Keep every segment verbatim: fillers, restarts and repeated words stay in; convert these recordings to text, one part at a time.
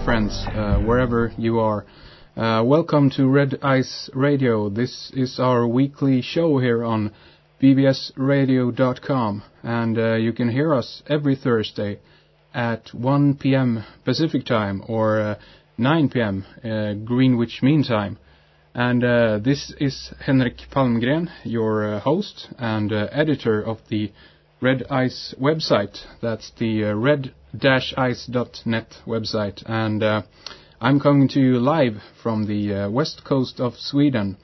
friends, uh, wherever you are. Uh, welcome to Red Ice Radio. This is our weekly show here on b b s radio dot com, and uh, you can hear us every Thursday at one p.m. Pacific Time or uh, nine p.m. Uh, Greenwich Mean Time. And uh, this is Henrik Palmgren, your uh, host and uh, editor of the Red Ice website. That's the uh, red dash ice dot net website. And uh, I'm coming to you live from the uh, west coast of Sweden.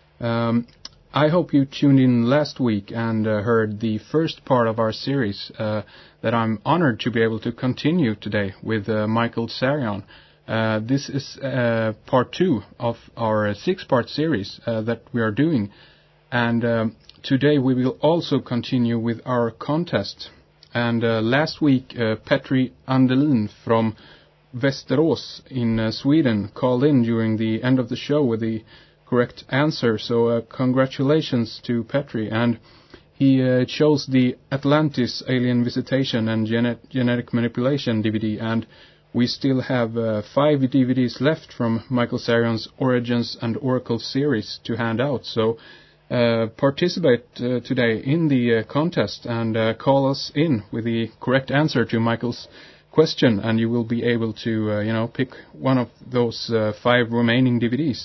Um, I hope you tuned in last week and uh, heard the first part of our series uh, that I'm honored to be able to continue today with uh, Michael Tsarion. Uh, this is uh, part two of our uh, six-part series uh, that we are doing. And um, today we will also continue with our contest. And uh, last week, uh, Petri Andelin from Västerås in uh, Sweden called in during the end of the show with the correct answer. So uh, congratulations to Petri. And he uh, chose the Atlantis Alien Visitation and Gene- Genetic Manipulation D V D. And we still have uh, five D V Ds left from Michael Tsarion's Origins and Oracle series to hand out. So uh, participate uh, today in the uh, contest and uh, call us in with the correct answer to Michael's question, and you will be able to, uh, you know, pick one of those uh, five remaining D V Ds.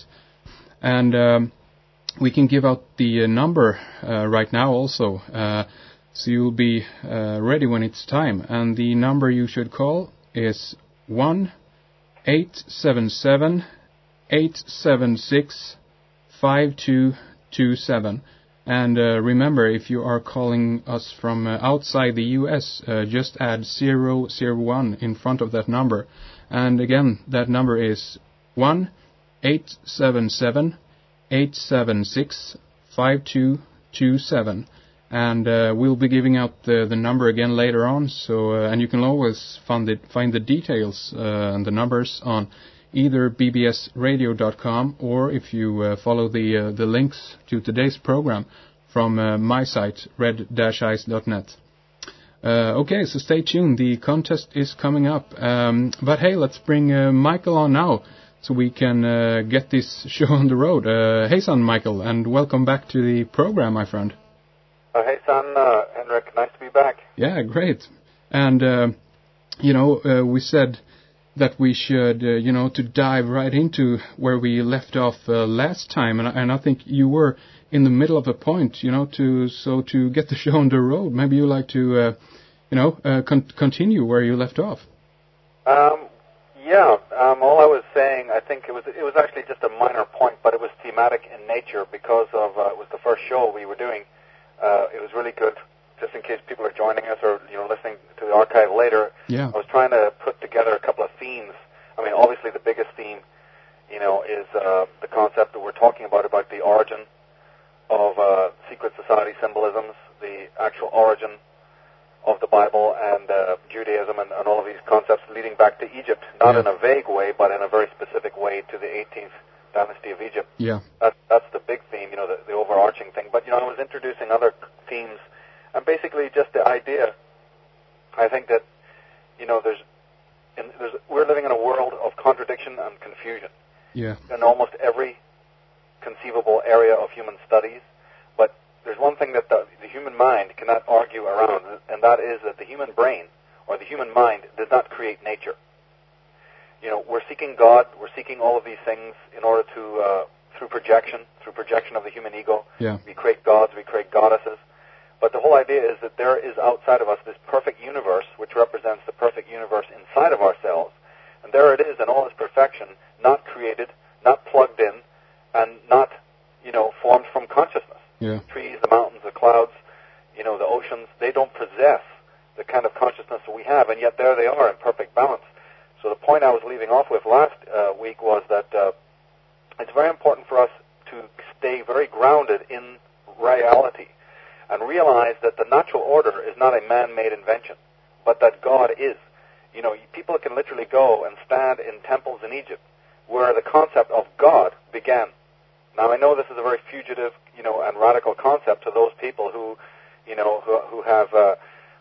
And um, we can give out the uh, number uh, right now also, uh, so you'll be uh, ready when it's time. And the number you should call is one eight seven seven eight seven six five two two seven. And uh, remember, if you are calling us from uh, outside the U S, uh, just add zero zero one in front of that number. And again, that number is one eight seven seven eight seven six five two two seven. And uh, we'll be giving out the, the number again later on. So uh, and you can always find the, find the details uh, and the numbers on either b b s radio dot com, or if you uh, follow the uh, the links to today's program from uh, my site, red dash ice dot net. Uh, okay, so stay tuned. The contest is coming up. Um, but hey, let's bring uh, Michael on now so we can uh, get this show on the road. Uh, hey, son, Michael, and welcome back to the program, my friend. Uh, hey, son, uh, Henrik, nice to be back. Yeah, great. And, uh, you know, uh, we said that we should, uh, you know, to dive right into where we left off uh, last time, and, and I think you were in the middle of a point, you know, to so to get the show on the road. Maybe you like to, uh, you know, uh, con- continue where you left off. Um, yeah. Um, all I was saying, I think it was it was actually just a minor point, but it was thematic in nature because of uh, it was the first show we were doing. Uh, it was really good, just in case people are joining us or, you know, listening to the archive later. Yeah. I was trying to put together a couple of themes. I mean, obviously the biggest theme, you know, is uh, the concept that we're talking about, about the origin of uh, secret society symbolisms, the actual origin of the Bible and uh, Judaism and, and all of these concepts leading back to Egypt, not yeah. in a vague way, but in a very specific way to the eighteenth dynasty of Egypt. Yeah. That, that's the big theme, you know, the, the overarching thing. But, you know, I was introducing other themes, and basically just the idea, I think that, you know, there's, in, there's we're living in a world of contradiction and confusion. Yeah. In almost every conceivable area of human studies. But there's one thing that the, the human mind cannot argue around, and that is that the human brain, or the human mind, does not create nature. You know, we're seeking God, we're seeking all of these things in order to, uh, through projection, through projection of the human ego. Yeah. We create gods, we create goddesses. But the whole idea is that there is outside of us this perfect universe, which represents the perfect universe inside of ourselves. And there it is in all its perfection, not created, not plugged in, and not, you know, formed from consciousness. Yeah. Trees, the mountains, the clouds, you know, the oceans, they don't possess the kind of consciousness that we have, and yet there they are in perfect balance. So the point I was leaving off with last uh, week was that uh, it's very important for us to stay very grounded in reality and realize that the natural order is not a man-made invention, but that God is. You know, people can literally go and stand in temples in Egypt where the concept of God began. Now, I know this is a very fugitive, you know, and radical concept to those people who, you know, who, who have uh,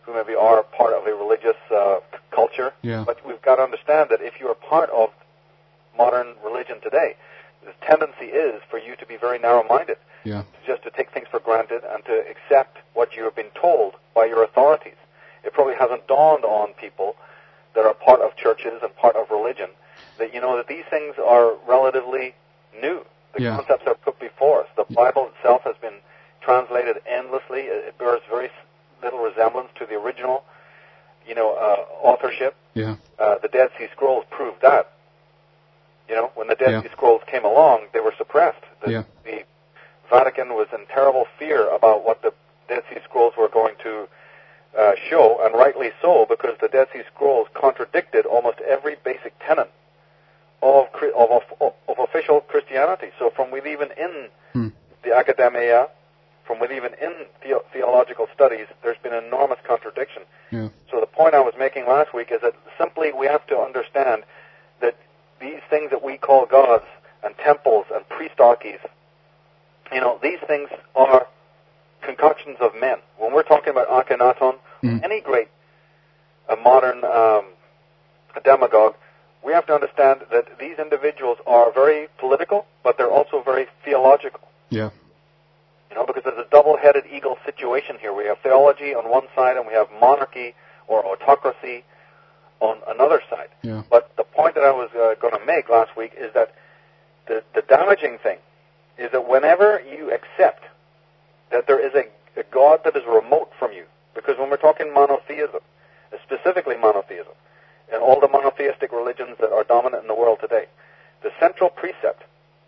who maybe are part of a religious uh, c- culture. Yeah. But we've got to understand that if you are part of modern religion today, the tendency is for you to be very narrow-minded, Yeah. just to take things for granted and to accept what you have been told by your authorities. It probably hasn't dawned on people that are part of churches and part of religion that, you know, that these things are relatively new. The Yeah. concepts are put before us. The Bible itself has been translated endlessly. It it bears very s- little resemblance to the original, you know, uh, authorship. Yeah. Uh, the Dead Sea Scrolls proved that. You know, when the Dead Yeah. Sea Scrolls came along, they were suppressed. The, Yeah. the Vatican was in terrible fear about what the Dead Sea Scrolls were going to uh, show, and rightly so, because the Dead Sea Scrolls contradicted almost every basic tenet of Chri- of, of, of official Christianity. So from within even in Hmm. the academia, from within even in the- theological studies, there's been enormous contradiction. Yeah. So the point I was making last week is that simply we have to understand that these things that we call gods and temples and priestarchies, you know, these things are concoctions of men. When we're talking about Akhenaton, Mm. any great uh, modern um, demagogue, we have to understand that these individuals are very political, but they're also very theological. Yeah. You know, because there's a double-headed eagle situation here. We have theology on one side, and we have monarchy or autocracy on another side. Yeah. But the point that I was uh, going to make last week is that the, the damaging thing is that whenever you accept that there is a, a God that is remote from you, because when we're talking monotheism, specifically monotheism, and all the monotheistic religions that are dominant in the world today, the central precept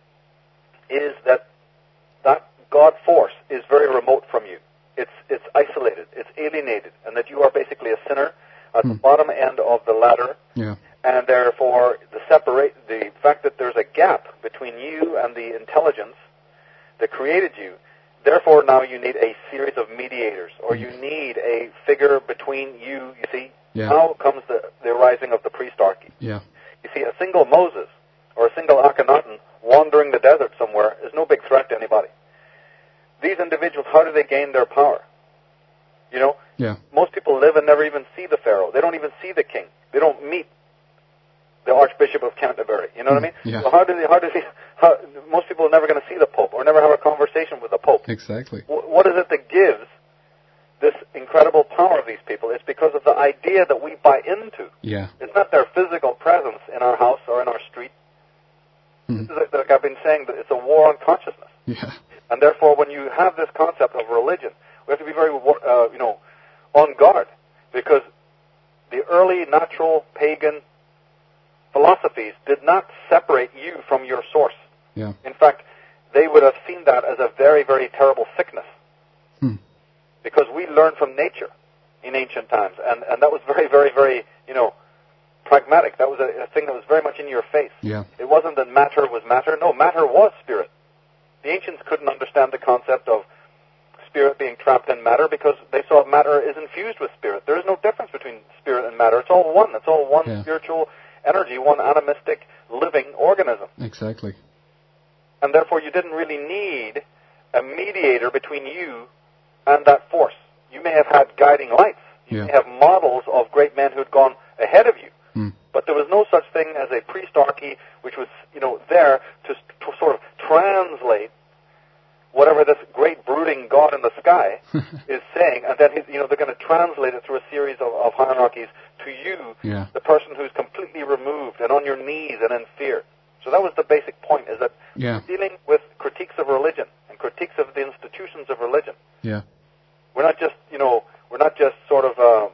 is that that God force is very remote from you. It's it's isolated, it's alienated, and that you are basically a sinner at Hmm. the bottom end of the ladder, Yeah. and therefore the separate the fact that there's a gap between you and the intelligence that created you. Therefore, now you need a series of mediators, or you need a figure between you. You see, Yeah. now comes the the rising of the priestarchy. Yeah. You see, a single Moses or a single Akhenaten wandering the desert somewhere is no big threat to anybody. These individuals, how do they gain their power? You know, Yeah. most people live and never even see the Pharaoh. They don't even see the king. They don't meet the Archbishop of Canterbury. You know what I mean? Yeah. So how do they, how do they, how, most people are never going to see the Pope or never have a conversation with the Pope. Exactly. W- what is it that gives this incredible power of these people? It's because of the idea that we buy into. Yeah. It's not their physical presence in our house or in our street. Hmm. This is, like I've been saying, that it's a war on consciousness. Yeah. And therefore, when you have this concept of religion, we have to be very, uh, you know, on guard, because the early natural pagan philosophies did not separate you from your source. Yeah. In fact, they would have seen that as a very, very terrible sickness, Hmm. because we learned from nature in ancient times, and, and that was very, very, very, you know, pragmatic. That was a, a thing that was very much in your face. Yeah. It wasn't that matter was matter. No, matter was spirit. The ancients couldn't understand the concept of spirit being trapped in matter because they saw matter is infused with spirit. There is no difference between spirit and matter. It's all one. It's all one Yeah. spiritual energy, one animistic living organism. Exactly. And therefore you didn't really need a mediator between you and that force. You may have had guiding lights. You Yeah. may have models of great men who had gone ahead of you. Hmm. But there was no such thing as a priestarchy which was, you know, there to, to sort of translate whatever this great brooding God in the sky is saying, and then, you know, they're going to translate it through a series of, of hierarchies to you, Yeah. the person who's completely removed and on your knees and in fear. So that was the basic point, is that Yeah. we're dealing with critiques of religion and critiques of the institutions of religion. Yeah. We're not just, you know, we're not just sort of uh,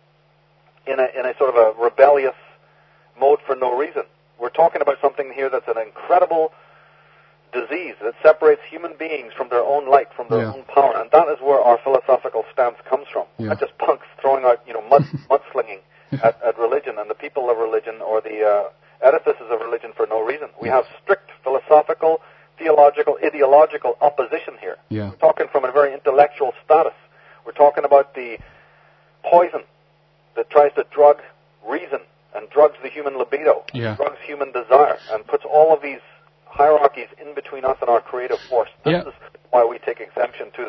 in a in a sort of a rebellious mode for no reason. We're talking about something here that's an incredible disease that separates human beings from their own light, from their Yeah. own power, and that is where our philosophical stance comes from. Yeah. Not just punks throwing out, you know, mud mudslinging at, at religion and the people of religion or the uh, edifices of religion for no reason. We have strict philosophical, theological, ideological opposition here. Yeah. We're talking from a very intellectual status. We're talking about the poison that tries to drug reason and drugs the human libido, Yeah. drugs human desire, and puts all of these hierarchies in between us and our creative force. This Yeah. is why we take exemption to the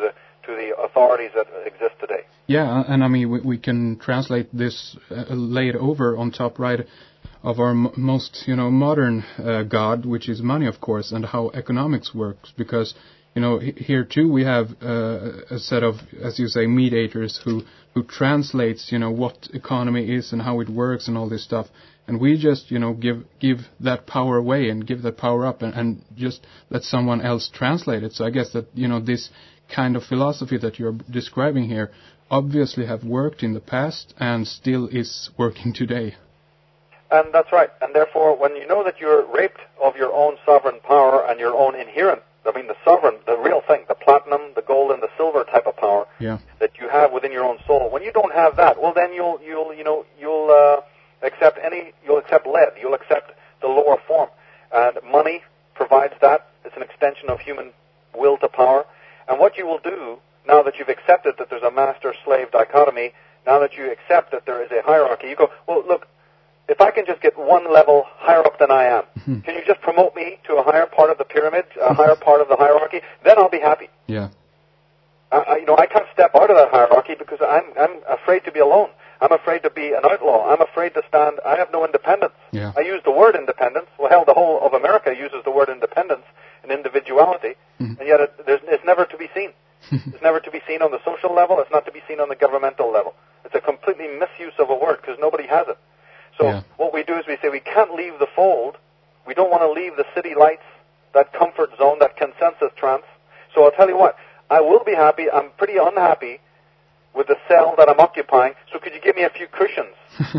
to the authorities that exist today. Yeah, and I mean, we, we can translate this uh, laid over on top right of our m- most, you know, modern uh, god, which is money, of course, and how economics works. Because, you know, h- here too we have uh, a set of, as you say, mediators who, who translates, you know, what economy is and how it works and all this stuff. And we just, you know, give give that power away and give that power up and, and just let someone else translate it. So I guess that, you know, this kind of philosophy that you're describing here obviously have worked in the past and still is working today. And that's right. And therefore, when you know that you're raped of your own sovereign power and your own inherent, I mean, the sovereign, the real thing, the platinum, the gold, and the silver type of power yeah. that you have within your own soul, when you don't have that, well, then you'll, you'll, you know, you'll uh, accept any, you'll accept lead, you'll accept the lower form, and money provides that. It's an extension of human will to power. And what you will do now that you've accepted that there's a master-slave dichotomy, now that you accept that there is a hierarchy, you go, well, look, if I can just get one level higher up than I am, mm-hmm. can you just promote me to a higher part of the pyramid, a higher part of the hierarchy? Then I'll be happy. Yeah. I, I, you know, I can't step out of that hierarchy because I'm I'm afraid to be alone. I'm afraid to be an outlaw. I'm afraid to stand. I have no independence. Yeah. I use the word independence. Well, hell, the whole of America uses the word independence and individuality, mm-hmm. and yet it, it's never to be seen. It's never to be seen on the social level. It's not to be seen on the governmental level. It's a completely misuse of a word because nobody has it. So yeah. what we do is we say we can't leave the fold. We don't want to leave the city lights, that comfort zone, that consensus trance. So I'll tell you what, I will be happy. I'm pretty unhappy with the cell that I'm occupying. So could you give me a few cushions?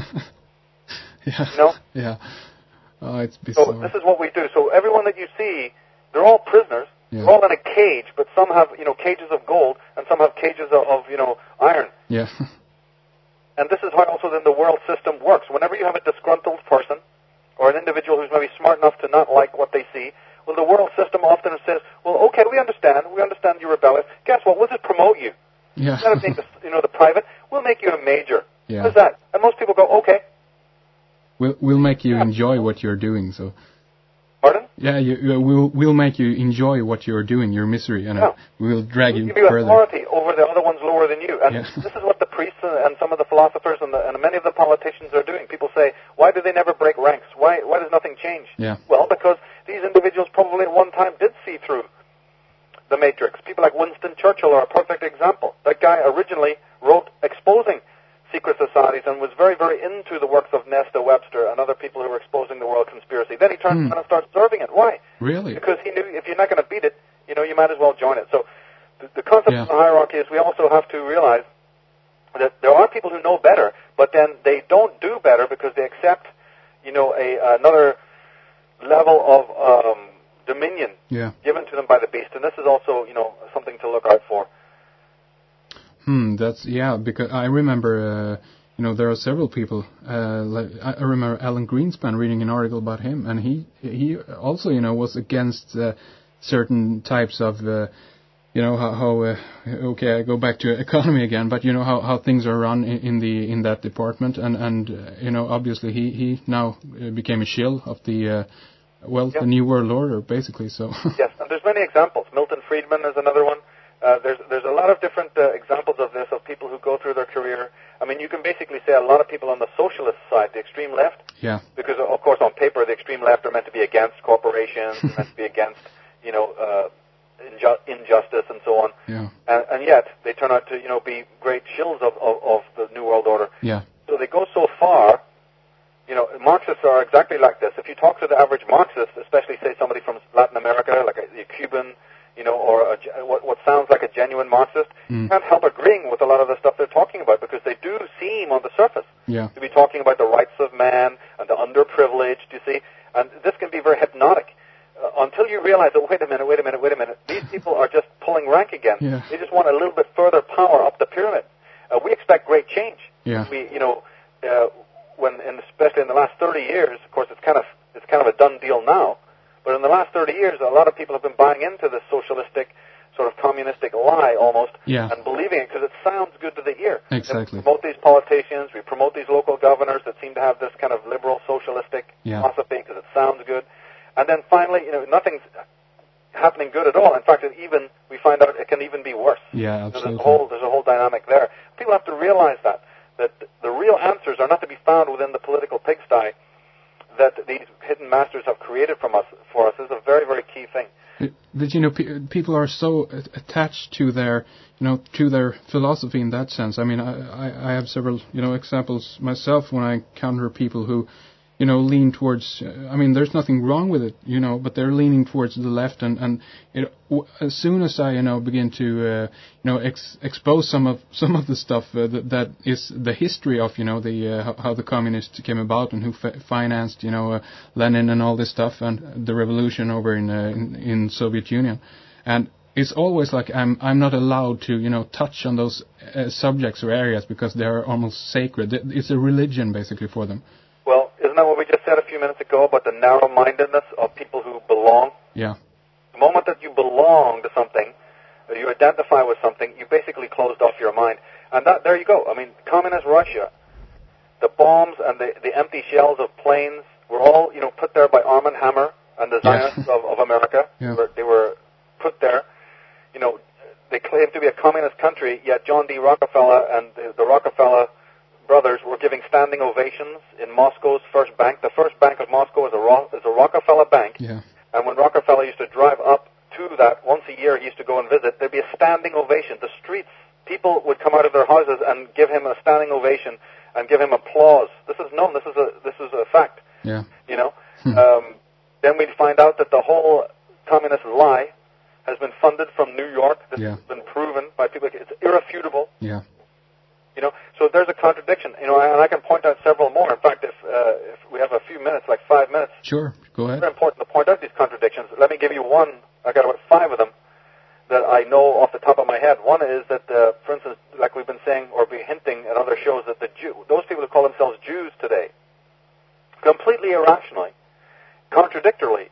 yeah. You know? Yeah. Oh, it's bizarre. So this is what we do. So everyone that you see, they're all prisoners. Yeah. They're all in a cage, but some have, you know, cages of gold, and some have cages of, of you know, iron. Yeah. And this is how also then the world system works. Whenever you have a disgruntled person or an individual who's maybe smart enough to not like what they see, well, the world system often says, well, okay, we understand. We understand you're rebellious. Guess what? We'll just promote you. Yeah. Instead of being the, you know, the private, we'll make you a major. Yeah. What is that? And most people go, okay. We'll, we'll make you yeah. enjoy what you're doing, so... Pardon? Yeah, you, you, we'll we'll make you enjoy what you're doing, your misery, and yeah. we'll drag we'll you give you further. Authority over the other ones lower than you, and yeah. this is what the priests and some of the philosophers and, the, and many of the politicians are doing. People say, "Why do they never break ranks? Why why does nothing change?" Yeah. Well, because these individuals probably at one time did see through the matrix. People like Winston Churchill are a perfect example. That guy originally wrote exposing secret societies and was very, very into the works of Nesta Webster and other people who were exposing the world conspiracy. Then he turned hmm. around and started serving it. Why? Really? Because he knew if you're not going to beat it, you know, you might as well join it. So the, the concept yeah. of the hierarchy is we also have to realize that there are people who know better, but then they don't do better because they accept, you know, a another level of um, dominion yeah. given to them by the beast. And this is also, you know, something to look out for. Hmm, that's, yeah, because I remember, uh, you know, there are several people, uh, like, I remember Alan Greenspan reading an article about him, and he, he also, you know, was against, uh, certain types of, uh, you know, how, how uh, okay, I go back to economy again, but you know, how, how things are run in, in the, in that department, and, and, uh, you know, obviously he, he now became a shill of the, uh, well, yep. the New World Order, basically, so. Yes, and there's many examples. Milton Friedman is another one. Uh, there's there's a lot of different uh, examples of this, of people who go through their career. I mean, you can basically say a lot of people on the socialist side, the extreme left, yeah. because, of course, on paper, the extreme left are meant to be against corporations, meant to be against, you know, uh, inju- injustice and so on. Yeah. And, and yet, they turn out to, you know, be great shills of, of, of the New World Order. Yeah. So they go so far, you know, Marxists are exactly like this. If you talk to the average Marxist, especially, say, somebody from Latin America, like a, a Cuban, you know, or a, what, what sounds like a genuine Marxist, mm. you can't help agreeing with a lot of the stuff they're talking about because they do seem on the surface yeah. to be talking about the rights of man and the underprivileged, you see, and this can be very hypnotic uh, until you realize that, wait a minute, wait a minute, wait a minute, these people are just pulling rank again. Yeah. They just want a little bit further power up the pyramid. Uh, we expect great change. Yeah. We, you know, uh, when, and especially in the last thirty years, of course, it's kind of it's kind of a done deal now. But in the last thirty years, a lot of people have been buying into this socialistic, sort of communistic lie almost, yeah. and believing it because it sounds good to the ear. Exactly. We promote these politicians, we promote these local governors that seem to have this kind of liberal socialistic yeah. philosophy because it sounds good. And then finally, you know, nothing's happening good at all. In fact, it even we find out it can even be worse. Yeah, absolutely. So there's a whole there's a whole dynamic there. People have to realize that that the real answers are not to be found within the political pigsty that these hidden masters have created from us for us is a very, very key thing. But you know, pe- people are so attached to their, you know, to their philosophy in that sense. I mean, I, I, I have several, you know, examples myself when I encounter people who, you know, lean towards. Uh, I mean, there's nothing wrong with it, you know, but they're leaning towards the left, and and it, w- as soon as I, you know, begin to, uh, you know, ex- expose some of some of the stuff uh, that, that is the history of, you know, the uh, how, how the communists came about and who f- financed, you know, uh, Lenin and all this stuff, and the revolution over in uh, in, in Soviet Union, and it's always like I'm I'm not allowed to, you know, touch on those uh, subjects or areas because they are almost sacred. It's a religion basically for them. Well, isn't that what we just said a few minutes ago about the narrow-mindedness of people who belong? Yeah. The moment that you belong to something, or you identify with something, you basically closed off your mind. And that, there you go. I mean, communist Russia, the bombs and the, the empty shells of planes were all, you know, put there by Arm and Hammer and the Zionists yeah. of, of America. Yeah. They, were, they were put there. You know, they claimed to be a communist country, yet John D. Rockefeller and the, the Rockefeller brothers were giving standing ovations in Moscow's first bank. The first bank of Moscow is a, Ro- is a Rockefeller bank. Yeah. And when Rockefeller used to drive up to that once a year, he used to go and visit, there'd be a standing ovation. The streets, people would come out of their houses and give him a standing ovation and give him applause. This is known. This is a this is a fact. Yeah. You know. um, then we'd find out that the whole communist lie has been funded from New York. This yeah. has been proven by people. It's irrefutable. Yeah. You know, so there's a contradiction. You know, and I can point out several more. In fact, if uh, if we have a few minutes, like five minutes, sure, go ahead. It's very important to point out these contradictions. Let me give you one. I got about five of them that I know off the top of my head. One is that, uh, for instance, like we've been saying or be hinting at other shows, that the Jew, those people who call themselves Jews today, completely irrationally, contradictorily,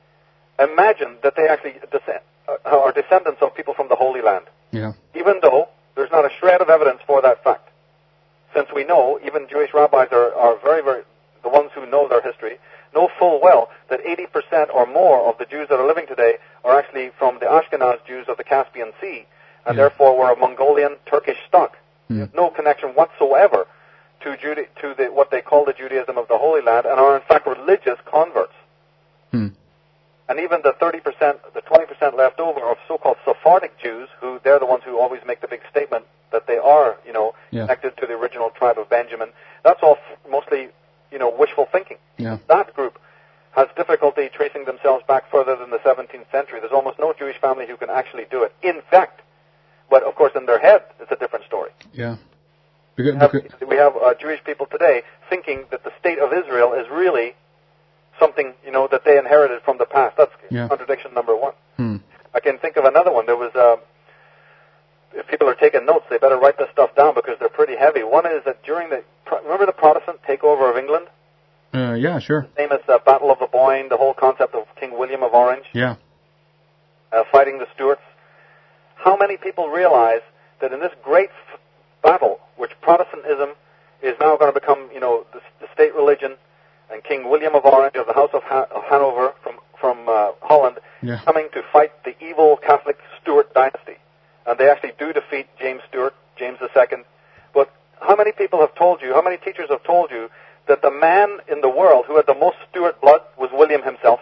imagine that they actually descend, uh, are descendants of people from the Holy Land. Yeah. Even though there's not a shred of evidence for that fact. Since we know, even Jewish rabbis are, are very, very, the ones who know their history, know full well that eighty percent or more of the Jews that are living today are actually from the Ashkenaz Jews of the Caspian Sea, and yeah. therefore were a Mongolian Turkish stock. Mm. There's no connection whatsoever to, Juda- to the, what they call the Judaism of the Holy Land, and are in fact religious converts. Mm. And even the thirty percent, the twenty percent left over of so-called Sephardic Jews, who they're the ones who always make the big statement that they are, you know, yeah. connected to the original tribe of Benjamin. That's all f- mostly, you know, wishful thinking. Yeah. That group has difficulty tracing themselves back further than the seventeenth century. There's almost no Jewish family who can actually do it. In fact, but of course in their head, it's a different story. Yeah. Because, we have, we have uh, Jewish people today thinking that the state of Israel is really something, you know, that they inherited from the past. That's yeah. contradiction number one. Hmm. I can think of another one. There was, uh, if people are taking notes, they better write this stuff down because they're pretty heavy. One is that during the, remember the Protestant takeover of England? Uh, yeah, sure. The famous uh, Battle of the Boyne, the whole concept of King William of Orange. Yeah. Uh, fighting the Stuarts. How many people realize that in this great f- battle, which Protestantism is now going to become, you know, the, the state religion, and King William of Orange of the House of, ha- of Hanover from from uh, Holland yeah. coming to fight the evil Catholic Stuart dynasty, and they actually do defeat James Stuart, James the Second. But how many people have told you? How many teachers have told you that the man in the world who had the most Stuart blood was William himself?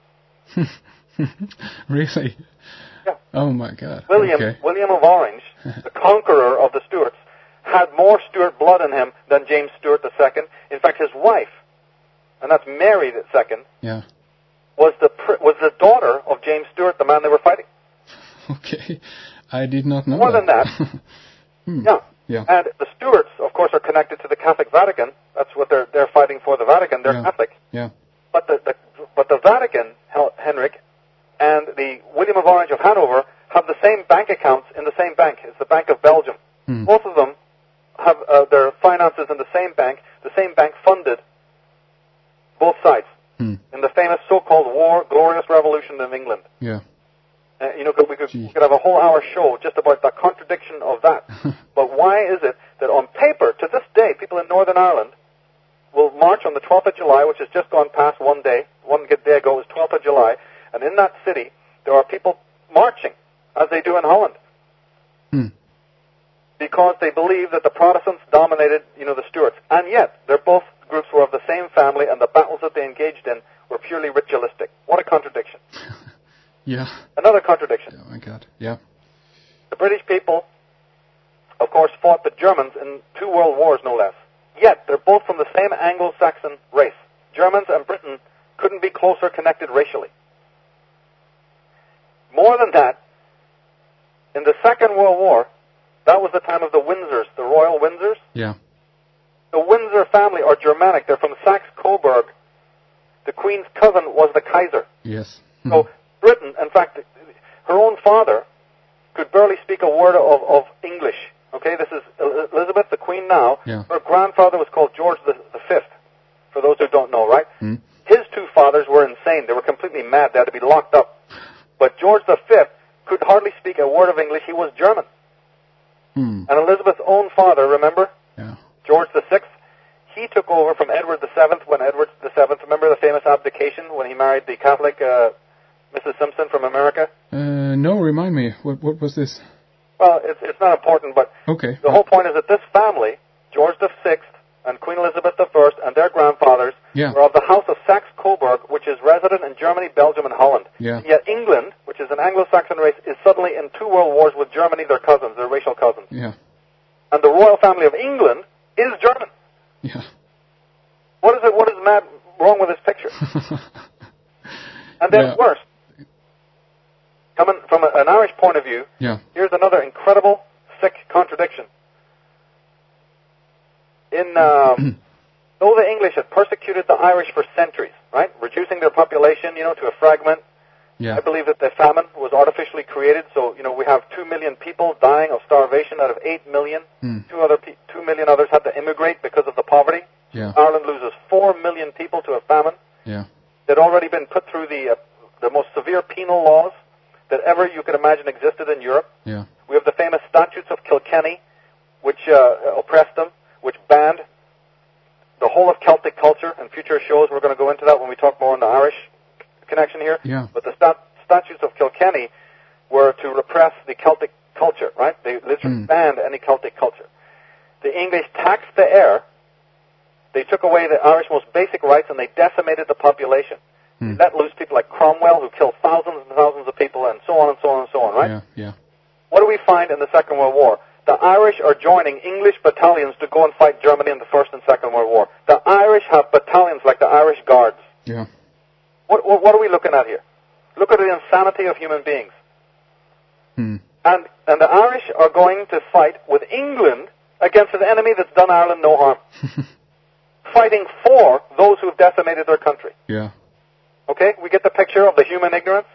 Really? Yeah. Oh my God. William, okay. William of Orange, the conqueror of the Stuarts, had more Stuart blood in him than James Stuart the Second. In fact, his wife, and that's Mary the Second, yeah. was the was the daughter of James Stuart, the man they were fighting. Okay, I did not know More that. than that, hmm. yeah. Yeah. And the Stuarts, of course, are connected to the Catholic Vatican. That's what they're they're fighting for. The Vatican, they're yeah. Catholic. Yeah. But the, the but the Vatican, Henrik, and the William of Orange of Hanover have the same bank accounts in the same bank. It's the Bank of Belgium. Hmm. Both of them have uh, their finances in the same bank. The same bank funded both sides hmm. in the famous so-called War, Glorious Revolution of England. Yeah. Uh, you know, we could, we could have a whole hour show just about the contradiction of that. But why is it that on paper, to this day, people in Northern Ireland will march on the twelfth of July, which has just gone past one day. One day ago was twelfth of July. And in that city, there are people marching, as they do in Holland. Hmm. Because they believe that the Protestants dominated, you know, the Stuarts. And yet, they're both groups were of the same family, and the battles that they engaged in were purely ritualistic. What a contradiction. Yeah. Another contradiction. Oh, my God. Yeah. The British people, of course, fought the Germans in two world wars, no less. Yet, they're both from the same Anglo-Saxon race. Germans and Britain couldn't be closer connected racially. More than that, in the Second World War, that was the time of the Windsors, the royal Windsors. Yeah. The Windsor family are Germanic. They're from Saxe-Coburg. The Queen's cousin was the Kaiser. Yes. So Britain, in fact, her own father could barely speak a word of, of English. Okay, this is Elizabeth, the Queen now. Yeah. Her grandfather was called George the, the Fifth, for those who don't know, right? Mm. His two fathers were insane. They were completely mad. They had to be locked up. But George the Fifth could hardly speak a word of English. He was German. Mm. And Elizabeth's own father, remember? Yeah. George the Sixth. He took over from Edward the Seventh when Edward the Seventh, remember the famous abdication when he married the Catholic uh, Missus Simpson from America? Uh, no, remind me. What what was this? Well, it's it's not important, but Okay. the whole point is that this family, George the Sixth and Queen Elizabeth the First and their grandfathers, Yeah. were of the House of Saxe-Coburg, which is resident in Germany, Belgium, and Holland. Yeah. Yet England, which is an Anglo-Saxon race, is suddenly in two world wars with Germany, their cousins, their racial cousins. Yeah. And the royal family of England is German. Yeah. What is it? What is mad wrong with this picture? And then Yeah. worse, coming from a, an Irish point of view, Yeah. here's another incredible, sick contradiction. In um, though the English had persecuted the Irish for centuries, right, reducing their population, you know, to a fragment. Yeah. I believe that the famine was artificially created. So, you know, we have two million people dying of starvation out of eight million. Mm. Two other pe- two million others had to immigrate because of the poverty. Yeah. Ireland loses four million people to a famine. Yeah. They'd already been put through the uh, the most severe penal laws that ever you could imagine existed in Europe. Yeah. We have the famous Statutes of Kilkenny, which uh, oppressed them, which banned the whole of Celtic culture. In future shows, we're going to go into that when we talk more on the Irish connection here. Yeah. But the stat- Statutes of Kilkenny were to repress the Celtic culture, right? They literally Mm. banned any Celtic culture. The English taxed the air. They took away the Irish most basic rights, and they decimated the population. Mm. They let loose people like Cromwell, who killed thousands and thousands of people, and so on and so on and so on, right? Yeah. Yeah. What do we find in the Second World War? The Irish are joining English battalions to go and fight Germany in the First and Second World War. The Irish have battalions like the Irish Guards. Yeah. What, what, what are we looking at here? Look at the insanity of human beings. Mm. And, and the Irish are going to fight with England against an enemy that's done Ireland no harm. Fighting for those who have decimated their country. Yeah. Okay? We get the picture of the human ignorance.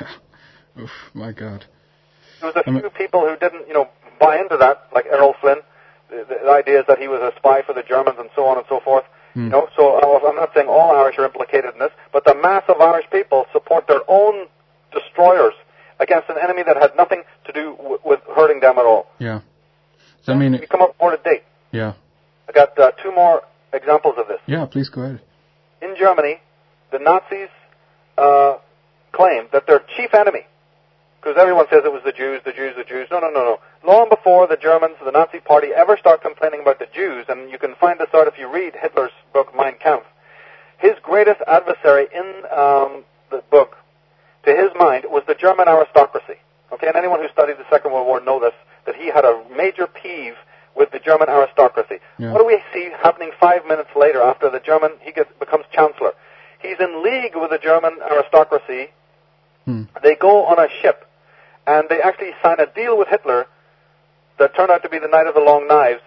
Oof, my God. There was a I mean- few people who didn't, you know, buy into that, like Errol Flynn. The, the idea is that he was a spy for the Germans and so on and so forth. Mm. You know, so uh, I'm not saying all Irish are implicated in this, but the mass of Irish people support their own destroyers against an enemy that had nothing to do w- with hurting them at all. Yeah. So I mean, We come up for a date. yeah. I got uh, two more examples of this. Yeah. Please go ahead. In Germany, the Nazis uh, claim that their chief enemy, because everyone says it was the Jews, the Jews, the Jews. No, no, no, no. Long before the Germans, the Nazi Party, ever start complaining about the Jews, and you can find this out if you read Hitler's book, Mein Kampf, his greatest adversary in um, the book, to his mind, was the German aristocracy. Okay, and anyone who studied the Second World War know this, that he had a major peeve with the German aristocracy. Yeah. What do we see happening five minutes later after the German, he gets, becomes chancellor? He's in league with the German aristocracy. Hmm. They go on a ship, and they actually sign a deal with Hitler that turned out to be the Night of the Long Knives,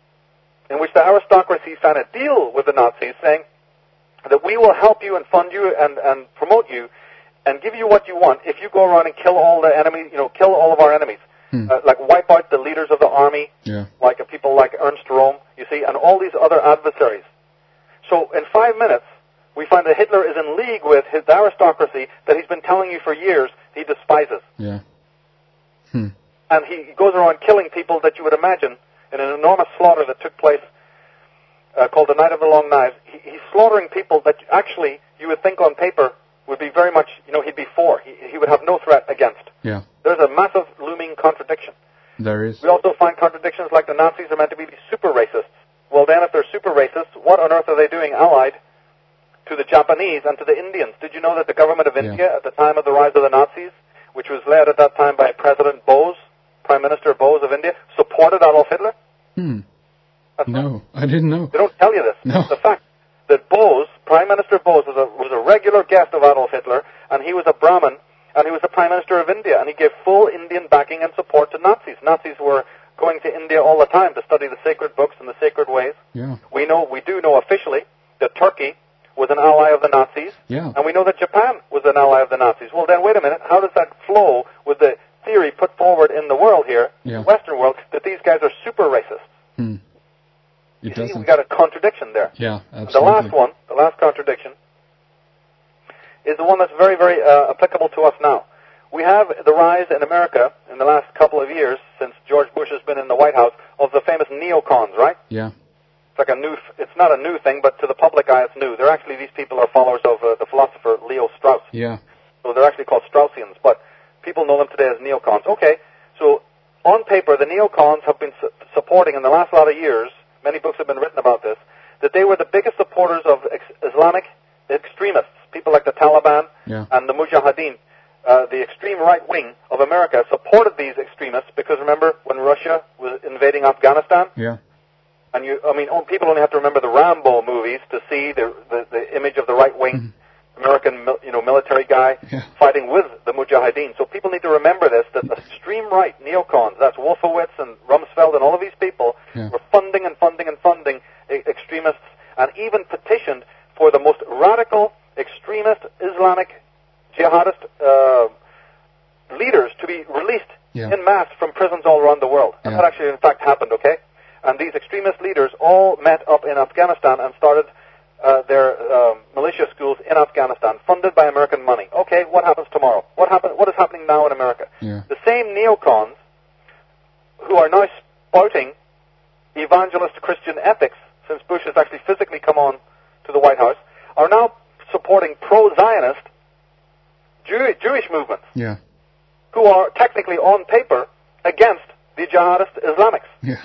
in which the aristocracy signed a deal with the Nazis saying that we will help you and fund you and, and promote you and give you what you want if you go around and kill all the enemies, you know, kill all of our enemies. Hmm. Uh, like wipe out the leaders of the army, Yeah. like uh, people like Ernst Röhm, you see, and all these other adversaries. So in five minutes, we find that Hitler is in league with his aristocracy that he's been telling you for years he despises. Yeah. Hmm. And he goes around killing people that you would imagine in an enormous slaughter that took place uh, called the Night of the Long Knives. He, he's slaughtering people that actually you would think on paper would be very much, you know, he'd be for. He, he would have no threat against. Yeah. There's a massive looming contradiction. There is. We also find contradictions like the Nazis are meant to be these super racists. Well, then, if they're super racists, what on earth are they doing allied to the Japanese and to the Indians? Did you know that the government of India, yeah. at the time of the rise of the Nazis, which was led at that time by President Bose, Prime Minister Bose of India, supported Adolf Hitler? Hmm. That's no, right. I didn't know. They don't tell you this. No. It's the fact that Bose, Prime Minister Bose, was a, was a regular guest of Adolf Hitler, and he was a Brahmin, and he was the Prime Minister of India, and he gave full Indian backing and support to Nazis. Nazis were going to India all the time to study the sacred books and the sacred ways. Yeah. We know, we do know officially that Turkey was an ally of the Nazis, yeah. and we know that Japan was an ally of the Nazis. Well, then, wait a minute. How does that flow with the theory put forward in the world here, yeah. the Western world, that these guys are super racist? Hmm. It you doesn't. see, we've got a contradiction there. Yeah, absolutely. The last one, the last contradiction, is the one that's very, very uh, applicable to us now. We have the rise in America in the last couple of years, since George Bush has been in the White House, of the famous neocons, right? Yeah. It's like a new, it's not a new thing, but to the public eye it's new. They're actually, these people are followers of uh, the philosopher Leo Strauss. Yeah. So they're actually called Straussians, but people know them today as neocons. Okay, so on paper, the neocons have been su- supporting in the last lot of years, many books have been written about this, that they were the biggest supporters of ex- Islamic extremists, people like the Taliban yeah. and the Mujahideen. Uh, the extreme right wing of America supported these extremists because remember when Russia was invading Afghanistan? Yeah. And you, I mean, people only have to remember the Rambo movies to see the the, the image of the right wing mm-hmm. American, you know, military guy yeah. fighting with the Mujahideen. So people need to remember this: that the extreme right neocons, that's Wolfowitz and Rumsfeld and all of these people, yeah. were funding and funding and funding e- extremists, and even petitioned for the most radical extremist Islamic jihadist uh, leaders to be released yeah. in mass from prisons all around the world. And yeah. that actually, in fact, happened, okay? And these extremist leaders all met up in Afghanistan and started uh, their um, militia schools in Afghanistan, funded by American money. Okay, what happens tomorrow? What happen, What is happening now in America? Yeah. The same neocons who are now spouting evangelist Christian ethics, since Bush has actually physically come on to the White House, are now supporting pro-Zionist Jew- Jewish movements, yeah. who are technically on paper against the jihadist Islamics. Yeah.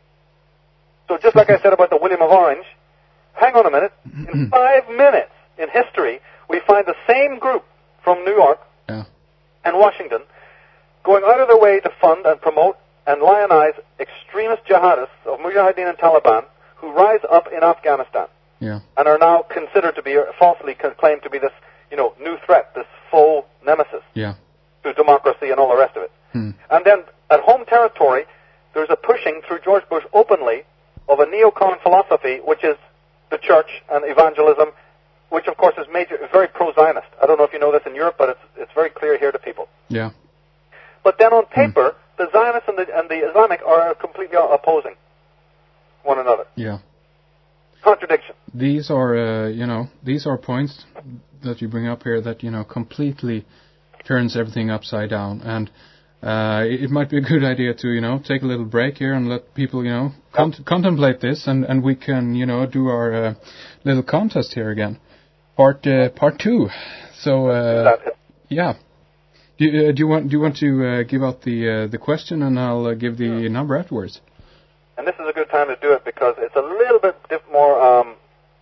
So just like I said about the William of Orange, hang on a minute, in five minutes in history, we find the same group from New York yeah. and Washington going out of their way to fund and promote and lionize extremist jihadists of Mujahideen and Taliban who rise up in Afghanistan yeah. and are now considered to be, falsely claimed to be this, you know, new threat, this faux nemesis yeah. to democracy and all the rest of it. Hmm. And then at home territory, there's a pushing through George Bush openly of a neocon philosophy, which is the church and evangelism, which of course is major, very pro-Zionist. I don't know if you know this in Europe, but it's it's very clear here to people. Yeah. But then on paper, hmm. the Zionists and the, and the Islamic are completely opposing one another. Yeah. Contradiction. These are, uh, you know, these are points that you bring up here that, you know, completely turns everything upside down. And uh, it might be a good idea to, you know, take a little break here and let people, you know, con- yep. contemplate this, and, and we can, you know, do our uh, little contest here again. Part uh, part two. So, uh, yeah. Do you, uh, do you want do you want to uh, give out the uh, the question, and I'll uh, give the yeah. number afterwards? And this is a good time to do it because it's a little bit diff- more, um,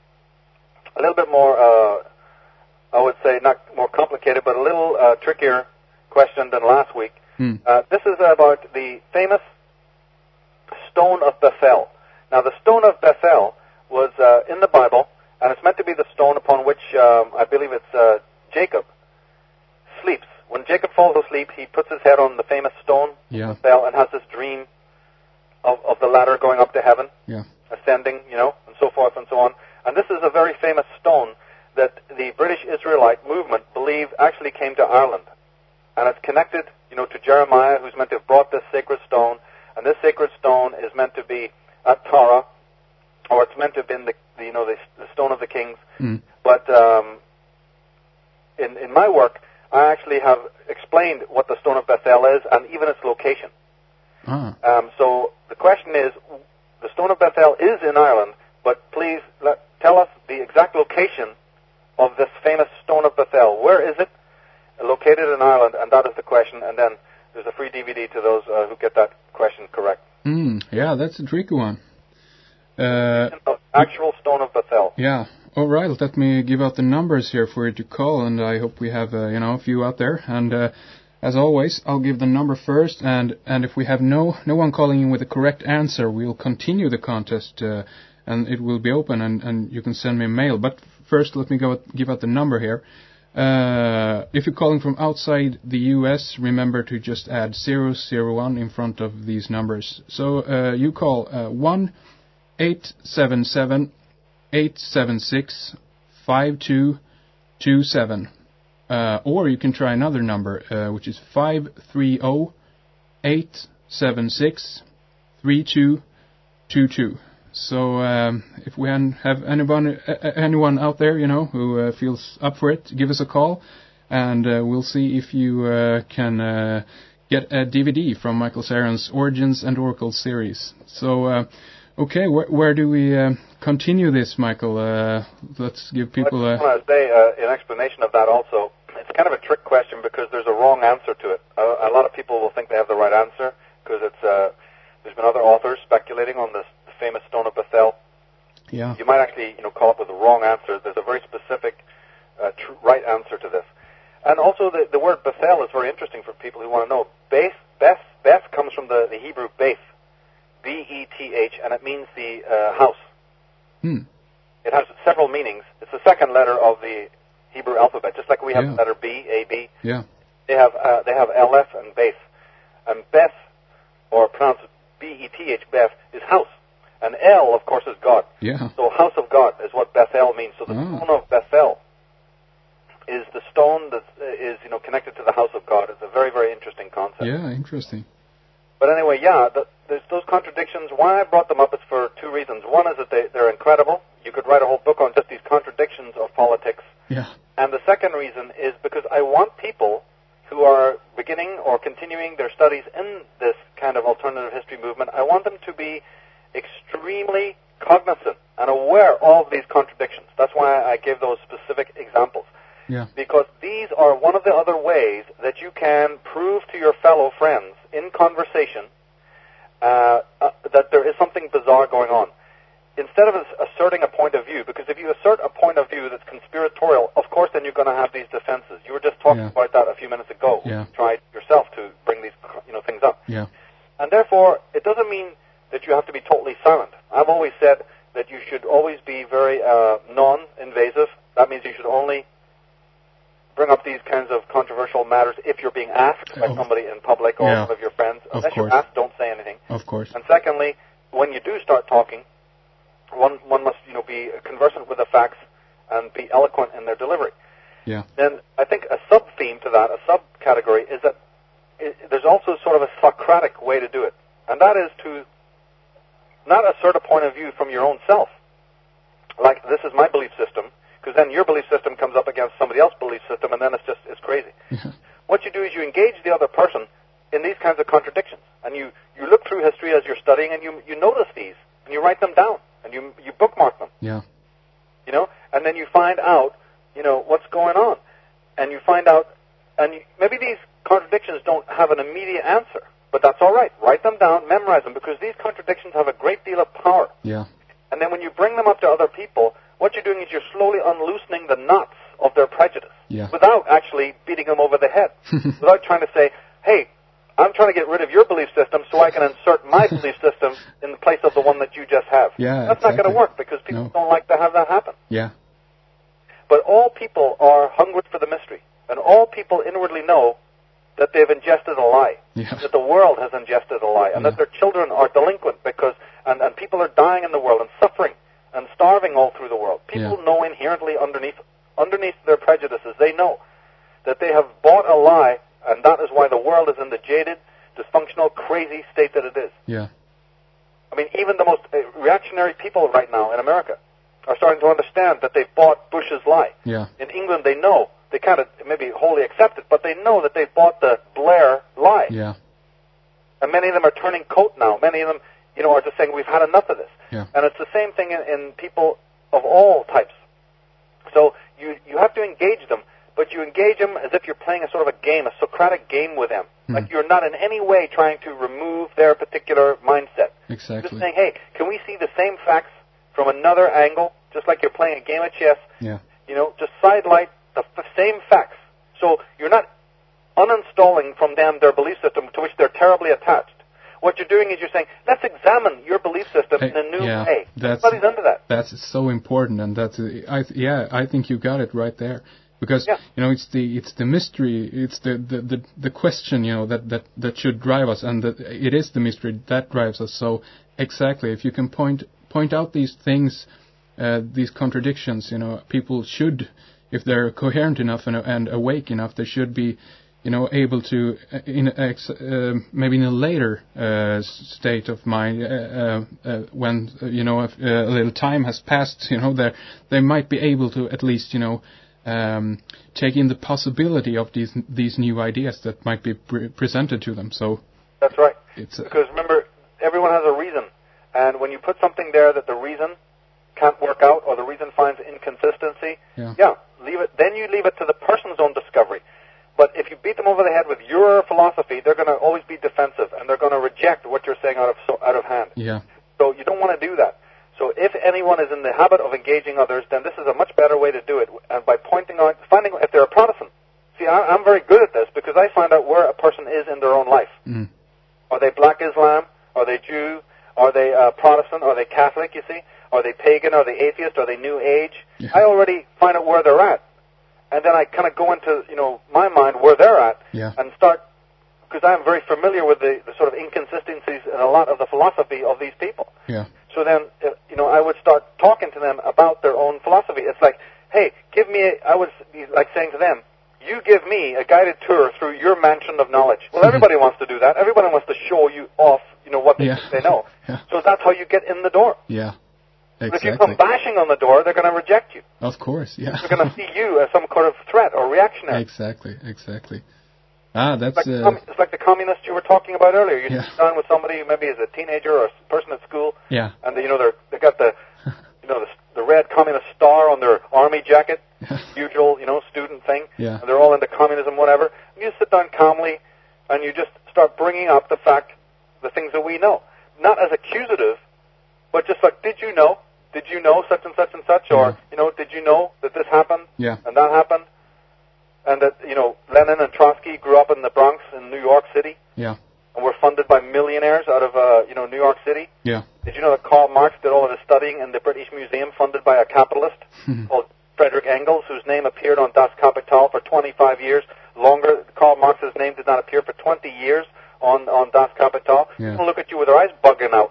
a little bit more, uh, I would say not more complicated, but a little uh, trickier question than last week. Hmm. Uh, this is about the famous Stone of Bethel. Now, the Stone of Bethel was uh, in the Bible, and it's meant to be the stone upon which um, I believe it's uh, Jacob sleeps. When Jacob falls asleep, he puts his head on the famous stone yeah. of Bethel and has this dream of, of the ladder going up to heaven, yeah. ascending, you know, and so forth and so on. And this is a very famous stone that the British Israelite movement believe actually came to Ireland. And it's connected, you know, to Jeremiah, who's meant to have brought this sacred stone. And this sacred stone is meant to be at Torah, or it's meant to have been the, the you know, the, the stone of the kings. Mm. But um, in in my work, I actually have explained what the Stone of Bethel is and even its location. Ah. Um, so the question is, the Stone of Bethel is in Ireland, but please let, tell us the exact location of this famous stone of Bethel? Where is it? Located in Ireland, and that is the question. And then there's a free D V D to those uh, who get that question correct. Mm, yeah, that's a tricky one. Uh, actual stone of Bethel. Yeah. All right. Let me give out the numbers here for you to call, and I hope we have uh, you know a few out there. And uh, as always, I'll give the number first, and and if we have no no one calling in with the correct answer, we'll continue the contest, uh, and it will be open, and, and you can send me a mail. But first, let me go give out the number here. Uh, if you're calling from outside the U S, remember to just add zero zero one in front of these numbers. So uh, you call uh, one eight seven seven eight seven six five two two seven, uh, or you can try another number, uh, which is five three zero eight seven six three two two two. So um, if we have anyone uh, anyone out there, you know, who uh, feels up for it, give us a call, and uh, we'll see if you uh, can uh, get a D V D from Michael Saren's Origins and Oracle series. So, uh, okay, wh- where do we uh, continue this, Michael? Uh, let's give people I a... just want to say, uh, in explanation of that also, it's kind of a trick question because there's a wrong answer to it. Uh, a lot of people will think they have the right answer because it's uh, there's been other authors speculating on this famous stone of Bethel. Yeah. You might actually, you know, call up with the wrong answer. There's a very specific uh, tr- right answer to this. And also the, the word Bethel is very interesting for people who want to know. Beth, Beth, Beth comes from the, the Hebrew Beth, B E T H, and it means the uh, house. Hmm. It has several meanings. It's the second letter of the Hebrew alphabet, just like we have Yeah. the letter B, A, B. Yeah. They have uh, they have Aleph and Beth. And Beth, or pronounced B E T H, Beth, is house. And El, of course, is God. Yeah. So house of God is what Bethel means. So the Oh. stone of Bethel is the stone that is, you know, connected to the house of God. It's a very, very interesting concept. Yeah, interesting. But anyway, yeah, the, there's those contradictions. Why I brought them up is for two reasons. One is that they, they're incredible. You could write a whole book on just these contradictions of politics. Yeah. And the second reason is because I want people who are beginning or continuing their studies in this kind of alternative history movement, I want them to be extremely cognizant and aware of these contradictions. That's why I gave those specific examples. Yeah. Because these are one of the other ways that you can prove to your fellow friends in conversation uh, uh, that there is something bizarre going on. Instead of asserting a point of view, because if you assert a point of view that's conspiratorial, of course then you're going to have these defenses. You were just talking Yeah. about that a few minutes ago. Yeah. You tried yourself to bring these, you know, things up. Yeah. And therefore, it doesn't mean that you have to be totally silent. I've always said that you should always be very uh, non-invasive. That means you should only bring up these kinds of controversial matters if you're being asked by Oh. somebody in public or Yeah. one of your friends. Of Unless course. you're asked, don't say anything. Of course. And secondly, when you do start talking, one one must, you know, be conversant with the facts and be eloquent in their delivery. Yeah. Then I think a sub-theme to that, a sub-category, is that it, there's also sort of a Socratic way to do it. And that is to not assert a point of view from your own self. Like, this is my belief system, because then your belief system comes up against somebody else's belief system, and then it's just it's crazy. Yeah. What you do is you engage the other person in these kinds of contradictions. And you, you look through history as you're studying, and you, you notice these, and you write them down, and you, you bookmark them. Yeah. You know, and then you find out, you know, what's going on. And you find out, and you, maybe these contradictions don't have an immediate answer, but that's all right. Write them down, memorize them, because these contradictions have a great deal of power. Yeah. And then when you bring them up to other people, what you're doing is you're slowly unloosening the knots of their prejudice Yeah. without actually beating them over the head, without trying to say, hey, I'm trying to get rid of your belief system so I can insert my belief system in the place of the one that you just have. Yeah, That's not going exactly. to work because people No. don't like to have that happen. Yeah. But all people are hungry for the mystery, and all people inwardly know that they've ingested a lie, Yeah. that the world has ingested a lie, and Yeah. that their children are delinquent because, and, and people are dying in the world and suffering and starving all through the world. People Yeah. know inherently underneath, underneath their prejudices, they know that they have bought a lie, and that is why the world is in the jaded, dysfunctional, crazy state that it is. Yeah. I mean, even the most uh, reactionary people right now in America are starting to understand that they've bought Bush's lie. Yeah. In England, they know, they kind of maybe wholly accept it, but they know that they've bought the Blair lie. Yeah. And many of them are turning coat now. Many of them, you know, are just saying, we've had enough of this. Yeah. And it's the same thing in, in people of all types. So you, you have to engage them, but you engage them as if you're playing a sort of a game, a Socratic game with them. Mm. Like you're not in any way trying to remove their particular mindset. Exactly. Just saying, hey, can we see the same facts from another angle, just like you're playing a game of chess? Yeah. You know, just sidelight the f- same facts. So you're not uninstalling from them their belief system to which they're terribly attached. What you're doing is you're saying, let's examine your belief system hey, in a new yeah, way. That's, Everybody's under that. That's so important, and that's I yeah, I think you got it right there. Because yeah. you know it's the it's the mystery, it's the, the, the, the question, you know, that, that, that should drive us, and that it is the mystery that drives us. So exactly, if you can point point out these things, uh, these contradictions, you know, people should, if they're coherent enough and, and awake enough, they should be, you know, able to, in ex, uh, maybe in a later uh, state of mind, uh, uh, uh, when uh, you know if, uh, a little time has passed, you know, they they might be able to at least, you know, um, take in the possibility of these these new ideas that might be pre- presented to them. So that's right. It's because remember, everyone has a reason, and when you put something there that the reason can't work out or the reason finds inconsistency, yeah, yeah leave it. Then you leave it to the person's own discovery. But if you beat them over the head with your philosophy, they're going to always be defensive, and they're going to reject what you're saying out of so, out of hand. Yeah. So you don't want to do that. So if anyone is in the habit of engaging others, then this is a much better way to do it. And by pointing out, finding if they're a Protestant. See, I, I'm very good at this because I find out where a person is in their own life. Mm. Are they Black Islam? Are they Jew? Are they uh, Protestant? Are they Catholic? You see? Are they pagan? Are they atheist? Are they New Age? Yeah. I already find out where they're at. And then I kind of go into, you know, my mind where they're at yeah. and start, because I'm very familiar with the, the sort of inconsistencies in a lot of the philosophy of these people. Yeah. So then, uh, you know, I would start talking to them about their own philosophy. It's like, hey, give me, a, I would be like saying to them, you give me a guided tour through your mansion of knowledge. Well, everybody wants to do that. Everybody wants to show you off, you know, what they, yeah. they know. yeah. So that's how you get in the door. Yeah. Exactly. But if you come bashing on the door, they're going to reject you. Of course, yeah. They're going to see you as some kind of threat or reactionary. Exactly, exactly. Ah, that's... It's like, uh, com- it's like the communist you were talking about earlier. You yeah. sit down with somebody, maybe as a teenager or a person at school, yeah. and they, you know they're they got the you know the, the red communist star on their army jacket, usual you know student thing, yeah. and they're all into communism, whatever. And you sit down calmly, and you just start bringing up the fact, the things that we know, not as accusative, but just like, did you know? Did you know such and such and such? Or, yeah. you know, did you know that this happened? Yeah. And that happened? And that, you know, Lenin and Trotsky grew up in the Bronx in New York City? Yeah. And were funded by millionaires out of, uh, you know, New York City? Yeah. Did you know that Karl Marx did all of his studying in the British Museum funded by a capitalist called Frederick Engels, whose name appeared on Das Kapital for twenty-five years? Longer, Karl Marx's name did not appear for twenty years on, on Das Kapital. Yeah. People look at you with their eyes bugging out.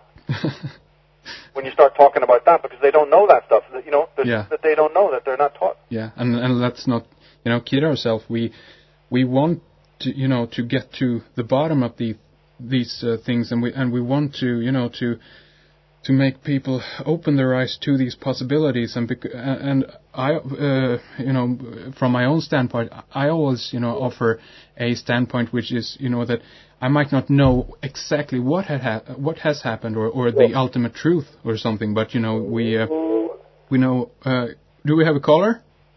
When you start talking about that, because they don't know that stuff, that, you know, yeah. that they don't know, that they're not taught. Yeah, and and let's not, you know, kid ourselves. We we want to, you know, to get to the bottom of the these uh, things, and we and we want to, you know, to to make people open their eyes to these possibilities. And bec- and I, uh, you know, from my own standpoint, I always, you know, offer a standpoint which is, you know, that I might not know exactly what had ha- what has happened or, or the ultimate truth or something, but you know, we uh, we know. Uh, do we have a caller?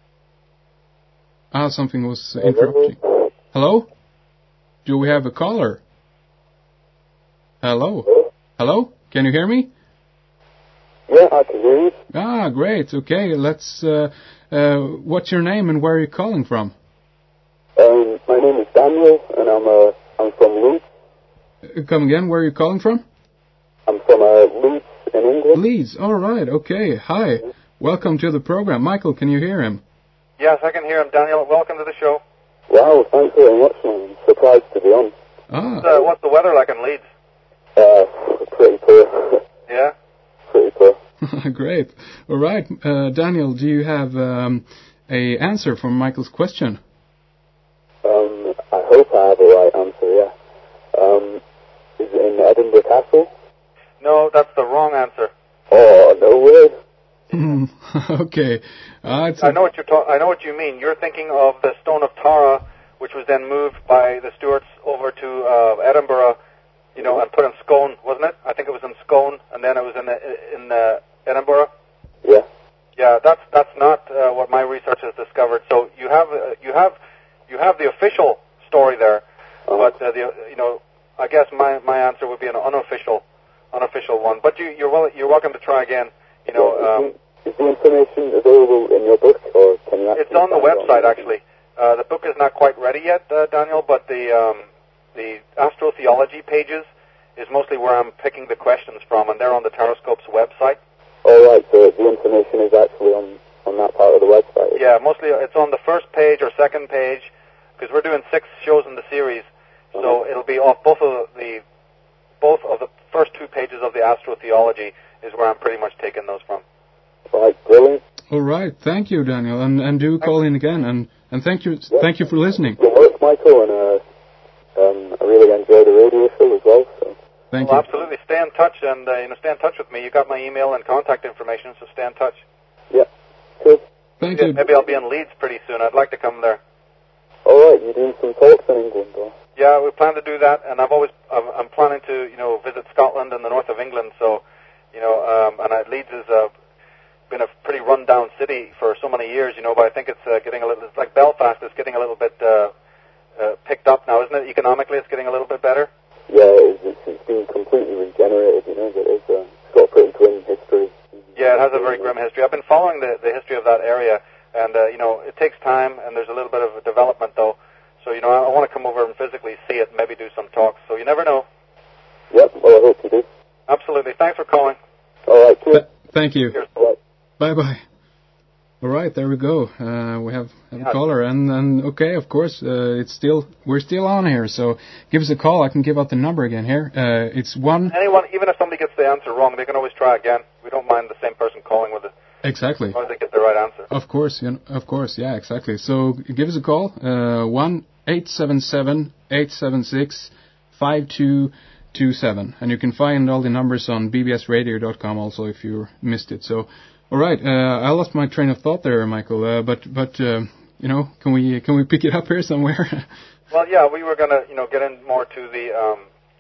Ah, something was interrupting. Hello? Do we have a caller? Hello? Hello? Can you hear me? Yeah, I can hear you. Ah, great. Okay, let's. Uh, uh, what's your name and where are you calling from? Um, my name is Daniel, and I'm uh, I'm from Leeds. Uh, come again. Where are you calling from? I'm from uh, Leeds in England. Leeds. All right. Okay. Hi. Welcome to the program, Michael. Can you hear him? Yes, I can hear him, Daniel. Welcome to the show. Wow, thanks very much, man. I'm surprised to be on. Ah. What's, uh, what's the weather like in Leeds? Uh, pretty poor. Yeah. Pretty poor. Great. All right, uh, Daniel. Do you have um, a answer for Michael's question? Um, I hope I have a right answer. Yeah. Um, is it in Edinburgh Castle? No, that's the wrong answer. Oh, no way. Okay. Uh, it's I know what you're ta- I know what you mean. You're thinking of the Stone of Tara, which was then moved by the Stuarts over to uh, Edinburgh, you know, and put in Scone, wasn't it? I think it was in Scone, and then it was in the, in uh, Edinburgh. Yeah. Yeah, that's that's not uh, what my you have the official story there, Uh-huh. but uh, the you know I guess my my answer would be an unofficial unofficial one. But you you're well you're welcome to try again. You know. Yeah, Um, is, the, is the information available in your book, or can you actually It's on the find it website, online? actually. Uh, the book is not quite ready yet, uh, Daniel, but the um, the astrotheology pages is mostly where I'm picking the questions from, and they're on the Terrascope's website. All right, so the information is actually on, on that part of the website. Yeah, mostly it's on the first page or second page, because we're doing six shows in the series, so Uh-huh. it'll be off both of the both of the first two pages of the astrotheology is where I'm pretty much taking those from. Right, brilliant. All right. Thank you, Daniel, and and do call in again, and and thank you Yeah. thank you for listening. Good work, Michael, and uh, um, I really enjoy the radio show as well. So. Thank Well, you. absolutely. Stay in touch, and uh, you know, stay in touch with me. You got my email and contact information, so stay in touch. Yeah, cool. Thank Yeah, you. maybe I'll be in Leeds pretty soon. I'd like to come there. All right, you're doing some talks in England, or? Yeah, we plan to do that, and I've always I'm, I'm planning to you know visit Scotland and the north of England. So, you know, um, and uh, Leeds has uh, been a pretty run-down city for so many years, you know. But I think it's uh, getting a little. It's like Belfast. It's getting a little bit uh, uh, picked up now, isn't it? Economically, it's getting a little bit better. Yeah, it's, it's, it's been completely regenerated, you know. It is, uh, it's got a pretty grim history. Yeah, it has a very grim history. I've been following the the history of that area, and uh, you know, it takes time, and there's a little bit of a development though. So, you know, I, I want to come over and physically see it and maybe do some talks. So you never know. Yep, well, I hope you do. Absolutely. Thanks for calling. All right, cheers. Th- thank you. Cheers. All right. Bye bye. All right, there we go. Uh, we have, have a Yeah. caller, and and okay, of course, uh, it's still we're still on here. So give us a call. I can give out the number again here. Uh, it's one Anyone, even if somebody gets the answer wrong, they can always try again. We don't mind the same person calling with it, exactly. as long as they get the right answer. Of course, you know, of course, yeah, exactly. So give us a call. Uh, one eight seven seven eight seven six five two two seven, and you can find all the numbers on b b s radio dot com also if you missed it. So. All right, uh, I lost my train of thought there, Michael. Uh, but but uh, you know, can we can we pick it up here somewhere? Well, yeah, we were going to, you know, get in more to the um,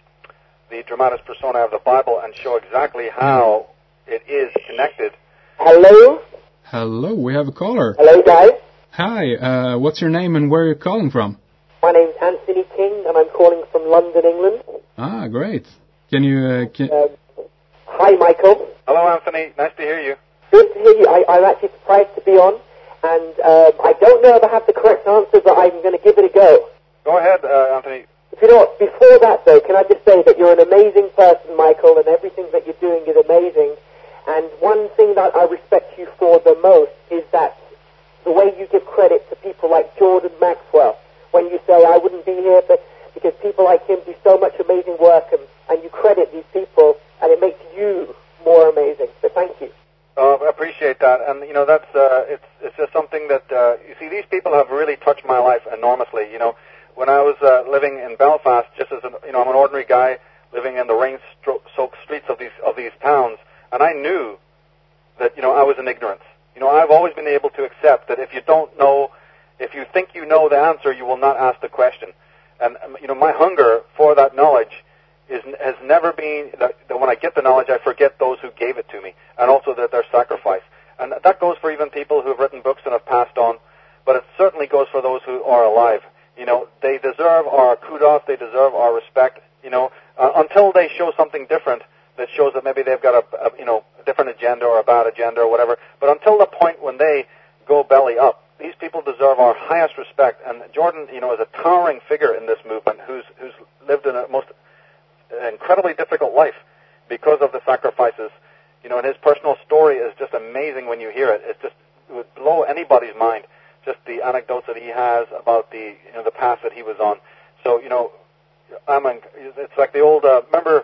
the dramatis personae of the Bible and show exactly how it is connected. Hello? Hello, we have a caller. Hello, guys. Hi, uh, what's your name and where are you calling from? My name's Anthony King, and I'm calling from London, England. Ah, great. Can you? Uh, can, Um, hi, Michael. Hello, Anthony. Nice to hear you. Good to hear you. I, I'm actually surprised to be on, and um, I don't know if I have the correct answer, but I'm going to give it a go. Go ahead, uh, Anthony. If you know what, before that, though, can I just say that you're an amazing person, Michael, and everything that you're doing is amazing. And one thing that I respect you for the most is that the way you give credit to people like Jordan Maxwell. When you say, I wouldn't be here but because people like him do so much amazing work, and, and you credit these people, and it makes you more amazing. So thank you. Uh, I appreciate that, and you know that's uh, it's it's just something that uh, you see. These people have really touched my life enormously. You know, when I was uh, living in Belfast, just as an, you know, I'm an ordinary guy living in the rain-soaked streets of these of these towns, and I knew that you know I was in ignorance. You know, I've always been able to accept that if you don't know, if you think you know the answer, you will not ask the question. And um, you know, my hunger for that knowledge is has never been that, that when I get the knowledge, I forget those who gave it to me, and also that their sacrifice. And that goes for even people who have written books and have passed on, but it certainly goes for those who are alive. You know, they deserve our kudos, they deserve our respect. You know, uh, until they show something different that shows that maybe they've got a, a you know a different agenda or a bad agenda or whatever. But until the point when they go belly up, these people deserve our highest respect. And Jordan, you know, is a towering figure in this movement who's who's lived in a most incredibly difficult life because of the sacrifices. You know, and his personal story is just amazing when you hear it. It just it would blow anybody's mind, just the anecdotes that he has about the you know the path that he was on. So, you know, I'm in, it's like the old, uh, remember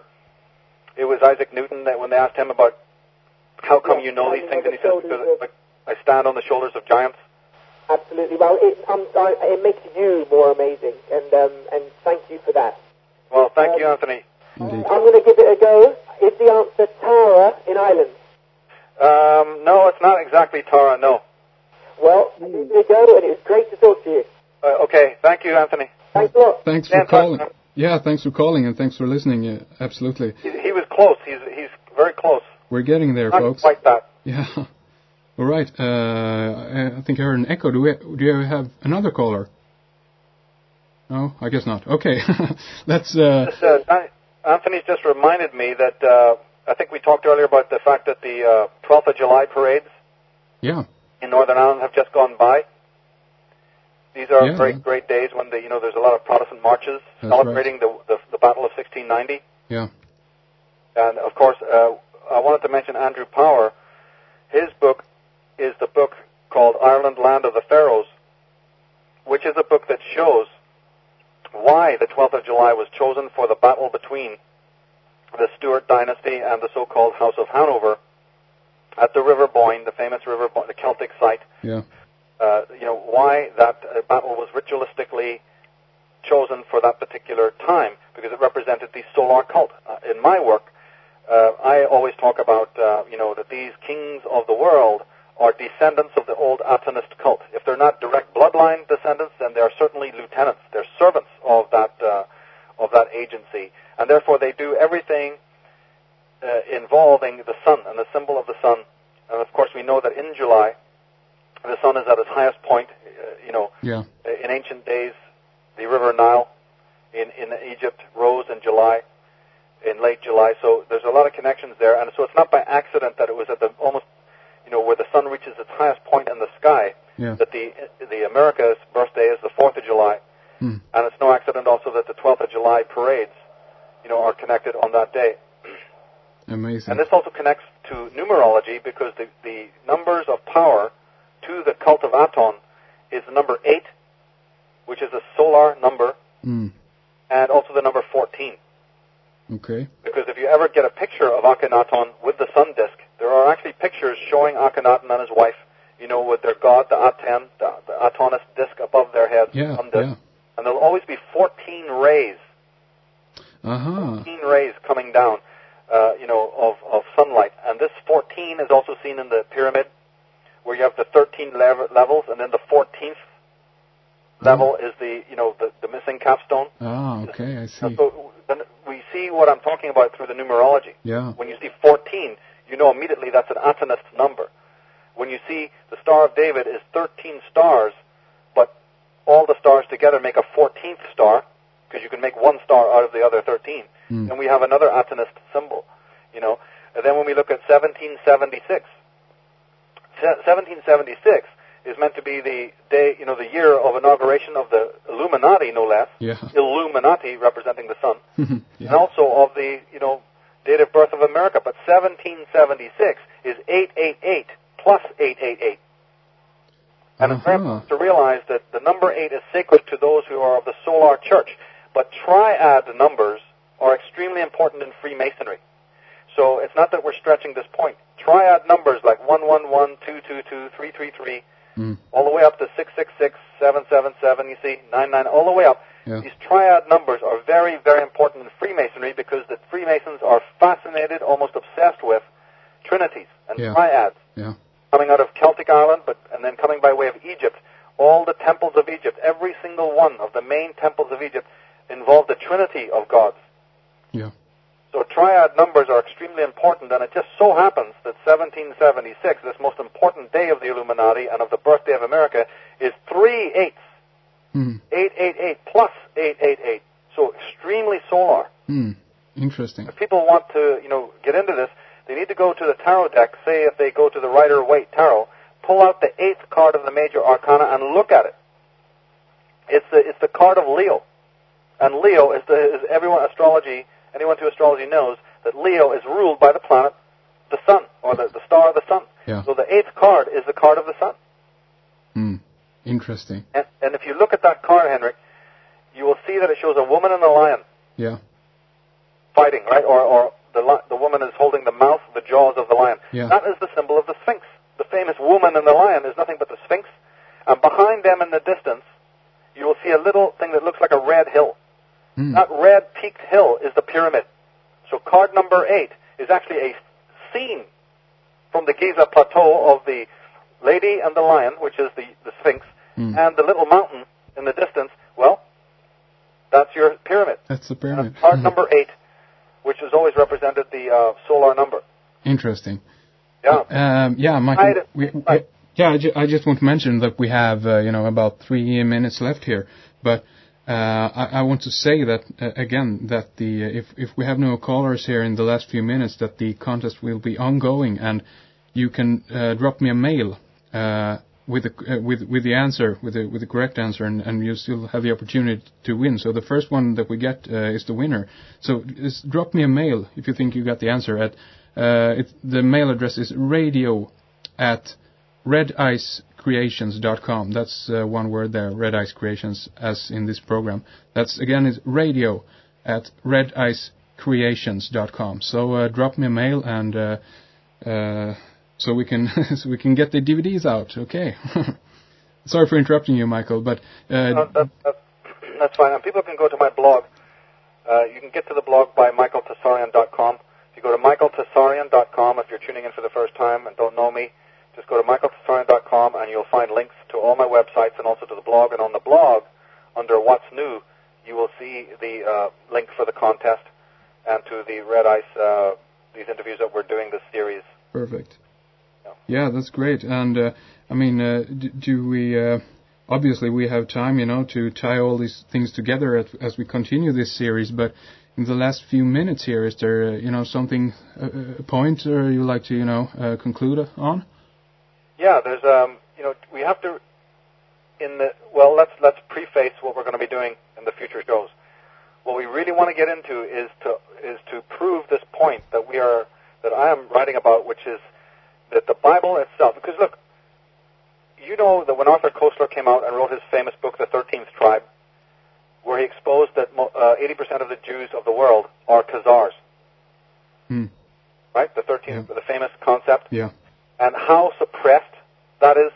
it was Isaac Newton that when they asked him about how come Yeah, you know these things, and he said, shoulders because of- like, I stand on the shoulders of giants. Absolutely. Well, it, um, I, it makes you more amazing, and um, and thank you for that. Well, thank Um, you, Anthony. Indeed. I'm going to give it a go. Is the answer Tara in Ireland? Um, no, it's not exactly Tara, no. Well, I gave it a go, and it was great to talk to you. Uh, okay, thank you, Anthony. Thanks a lot. Thanks Stay for in touch, calling. man. Yeah, thanks for calling and thanks for listening. Yeah, absolutely. He, he was close. He's he's very close. We're getting there, Not folks. quite that. Yeah. All right. Uh, I think I heard an echo. Do we? Do you have another caller? Oh, I guess not. Okay. Let's... Uh... This, uh, Anthony's just reminded me that uh, I think we talked earlier about the fact that the uh, twelfth of July parades yeah. in Northern Ireland have just gone by. These are yeah, very yeah. great days when the, you know there's a lot of Protestant marches That's celebrating right. the, the the Battle of sixteen ninety. Yeah. And of course, uh, I wanted to mention Andrew Power. His book is the book called Ireland, Land of the Pharaohs, which is a book that shows why the twelfth of July was chosen for the battle between the Stuart dynasty and the so-called House of Hanover at the River Boyne, the famous River Boyne, the Celtic site. Yeah. Uh, you know, why that uh, battle was ritualistically chosen for that particular time, because it represented the solar cult. Uh, in my work, uh, I always talk about, uh, you know, that these kings of the world are descendants of the old Atonist cult. If they're not direct bloodline descendants, then they are certainly lieutenants. They're servants of that uh, of that agency, and therefore they do everything uh, involving the sun and the symbol of the sun. And of course, we know that in July, the sun is at its highest point. Uh, you know, yeah. in ancient days, the River Nile in in Egypt rose in July, in late July. So there's a lot of connections there, and so it's not by accident that it was at the almost, you know, where the sun reaches its highest point in the sky, yeah. that the the America's birthday is the fourth of July, hmm. and it's no accident also that the twelfth of July parades, you know, are connected on that day. Amazing. And this also connects to numerology, because the the numbers of power to the cult of Aton is the number eight, which is a solar number, mm. and also the number fourteen. Okay. Because if you ever get a picture of Akhenaton with the sun disk, there are actually pictures showing Akhenaton and his wife, you know, with their god, the Aten, the, the Atonist disk above their heads, yeah, sun disk. Yeah. And there'll always be fourteen rays, uh-huh. fourteen rays coming down, uh, you know, of, of sunlight. And this fourteen is also seen in the pyramid, where you have the thirteen lev- levels, and then the fourteenth level is the, you know, the, the missing capstone. Ah, okay, I see. So then we see what I'm talking about through the numerology. Yeah. When you see fourteen, you know immediately that's an Atonist number. When you see the Star of David is thirteen stars, but all the stars together make a fourteenth star, because you can make one star out of the other thirteen, mm. then we have another Atonist symbol, you know. And then when we look at seventeen seventy-six, seventeen seventy-six is meant to be the day, you know, the year of inauguration of the Illuminati, no less. Yeah. Illuminati representing the sun. yeah. And also of the, you know, date of birth of America. But seventeen seventy-six is eight eight eight plus eight eight eight. And uh-huh. it's very important to realize that the number eight is sacred to those who are of the Solar Church. But triad numbers are extremely important in Freemasonry. So it's not that we're stretching this point. Triad numbers like one one one, two two two, three three three, mm. all the way up to six six six, seven seven seven, you see, nine nine, all the way up. Yeah. These triad numbers are very, very important in Freemasonry, because the Freemasons are fascinated, almost obsessed with trinities and yeah. triads. Yeah. Coming out of Celtic Ireland, but and then coming by way of Egypt. All the temples of Egypt, every single one of the main temples of Egypt involve the trinity of gods. Yeah. So triad numbers are extremely important, and it just so happens that seventeen seventy-six, this most important day of the Illuminati and of the birthday of America, is three eights. Mm. eight eight eight plus eight eight eight. So extremely solar. Mm. Interesting. If people want to, you know, get into this, they need to go to the tarot deck. Say if they go to the Rider-Waite Tarot, pull out the eighth card of the major arcana and look at it. It's the it's the card of Leo, and Leo is the is everyone astrology. Anyone to astrology knows that Leo is ruled by the planet, the sun, or the, the star of the sun. Yeah. So the eighth card is the card of the sun. Hmm. Interesting. And, and if you look at that card, Henrik, you will see that it shows a woman and a lion. Yeah. Fighting, right? Or, or the the woman is holding the mouth, the jaws of the lion. Yeah. That is the symbol of the Sphinx. The famous woman and the lion is nothing but the Sphinx. And behind them in the distance, you will see a little thing that looks like a red hill. Mm. That red peaked hill is the pyramid. So card number eight is actually a scene from the Giza plateau of the lady and the lion, which is the, the Sphinx, mm. and the little mountain in the distance. Well, that's your pyramid. That's the pyramid. That's card number eight, which has always represented the uh, solar number. Interesting. Yeah. Um, yeah, Michael. We, we, yeah, I, ju- I just want to mention that we have, uh, you know, about three minutes left here, but Uh, I, I want to say that uh, again that the uh, if if we have no callers here in the last few minutes, that the contest will be ongoing, and you can uh, drop me a mail uh, with the uh, with with the answer with the with the correct answer, and, and you still have the opportunity to win. So the first one that we get uh, is the winner. So just drop me a mail if you think you got the answer. At uh, it, the mail address is radio at red ice creations dot com. That's uh, one word there, Red Ice Creations, as in this program. That's, again, is radio at red ice creations dot com. So uh, drop me a mail, and uh, uh, so we can so we can get the D V Ds out. Okay. Sorry for interrupting you, Michael, but uh, no, that, that, that's fine. And people can go to my blog. Uh, you can get to the blog by michael tessarian dot com. If you go to michael tessarian dot com, if you're tuning in for the first time and don't know me, just go to michael tessarian dot com and you'll find links to all my websites and also to the blog. And on the blog, under What's New, you will see the uh, link for the contest and to the Red Ice, uh, these interviews that we're doing this series. Perfect. Yeah, yeah, that's great. And, uh, I mean, uh, do, do we... Uh, obviously, we have time, you know, to tie all these things together as, as we continue this series, but in the last few minutes here, is there, uh, you know, something, uh, a point uh, you like to, you know, uh, conclude on? Yeah, there's, um, you know, we have to, in the, well, let's let's preface what we're going to be doing in the future shows. What we really want to get into is to is to prove this point that we are, that I am writing about, which is that the Bible itself, because look, you know that when Arthur Koestler came out and wrote his famous book, The thirteenth Tribe, where he exposed that uh, eighty percent of the Jews of the world are Khazars. Hmm. Right? The thirteenth, yeah. The famous concept. Yeah. And how suppressed that is,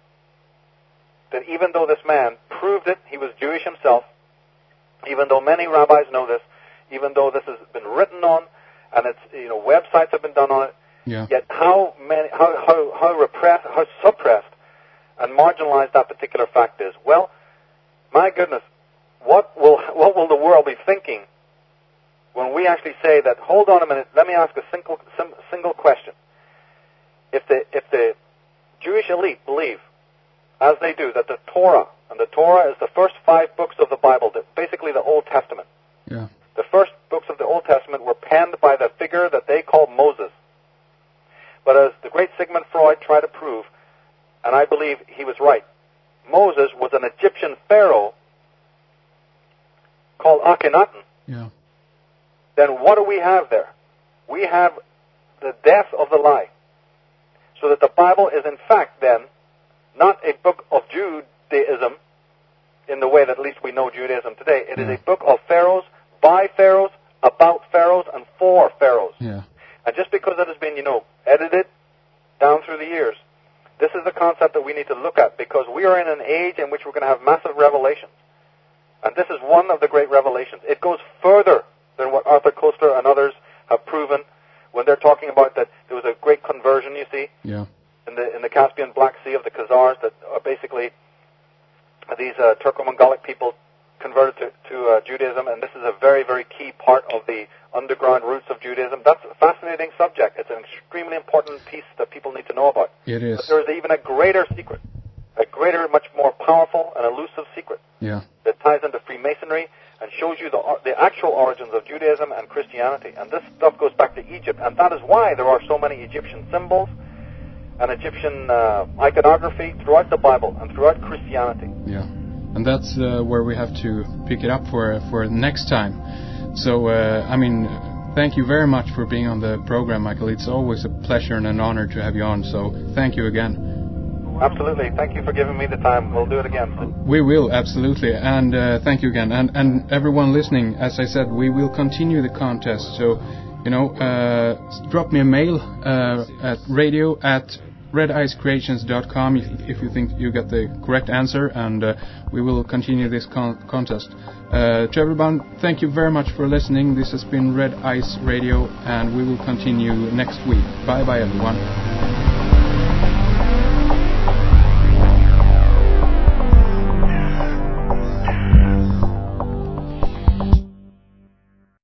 that even though this man proved it, he was Jewish himself, even though many rabbis know this, even though this has been written on, and it's, you know, websites have been done on it, yeah. Yet how many, how, how, how repressed, how suppressed and marginalized that particular fact is. Well, my goodness, what will, what will the world be thinking when we actually say that, hold on a minute, let me ask a single, sim, single question. If the, if the Jewish elite believe, as they do, that the Torah, and the Torah is the first five books of the Bible, basically the Old Testament. Yeah. The first books of the Old Testament were penned by the figure that they call Moses. But as the great Sigmund Freud tried to prove, and I believe he was right, Moses was an Egyptian pharaoh called Akhenaten. Yeah. Then what do we have there? We have the death of the lie. So that the Bible is in fact then not a book of Judaism in the way that at least we know Judaism today. It yeah. is a book of pharaohs, by pharaohs, about pharaohs, and for pharaohs. Yeah. And just because it has been, you know, edited down through the years, this is the concept that we need to look at, because we are in an age in which we're going to have massive revelations. And this is one of the great revelations. It goes further than what Arthur Koestler and others have proven when they're talking about that there was a great conversion, you see, yeah. in the in the Caspian Black Sea of the Khazars, that are basically these uh, Turco-Mongolic people converted to, to uh, Judaism, and this is a very, very key part of the underground roots of Judaism. That's a fascinating subject. It's an extremely important piece that people need to know about. It is. But there is even a greater secret, a greater, much more powerful and elusive secret yeah. that ties into Freemasonry and shows you the, the actual origins of Judaism and Christianity. And this stuff goes back to Egypt, and that is why there are so many Egyptian symbols and Egyptian uh, iconography throughout the Bible and throughout Christianity. Yeah, and that's uh, where we have to pick it up for for next time. So, uh, I mean, thank you very much for being on the program, Michael. It's always a pleasure and an honor to have you on, so thank you again. Absolutely. Thank you for giving me the time. We'll do it again. We will, absolutely. And uh, thank you again. And, and everyone listening, as I said, we will continue the contest. So, you know, uh, drop me a mail uh, at radio at red ice creations dot com if, if you think you got the correct answer, and uh, we will continue this con- contest. Uh, to everyone, thank you very much for listening. This has been Red Ice Radio, and we will continue next week. Bye-bye, everyone.